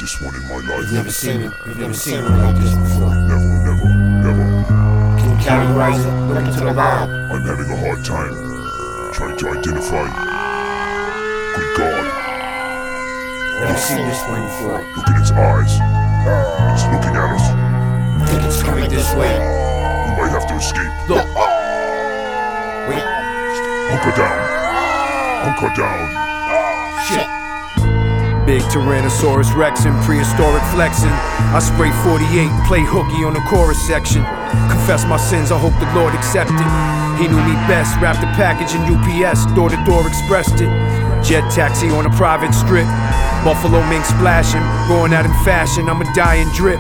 this one in my life. You've never seen one like this before. Never. Can you categorize it? Look into the vibe. I'm having a hard time trying to identify. Good God. Never seen this one before. Look at its eyes. It's looking at us. I think it's coming this way. We might have to escape. Look. Wait. Hunker down. Hunker down. Shit. Big Tyrannosaurus Rex and prehistoric flexing. I spray 48, play hooky on the chorus section. Confess my sins, I hope the Lord accept it. He knew me best, wrapped the package in UPS, door to door expressed it. Jet taxi on a private strip. Buffalo mink splashing, going out in fashion, I'm a dying drip.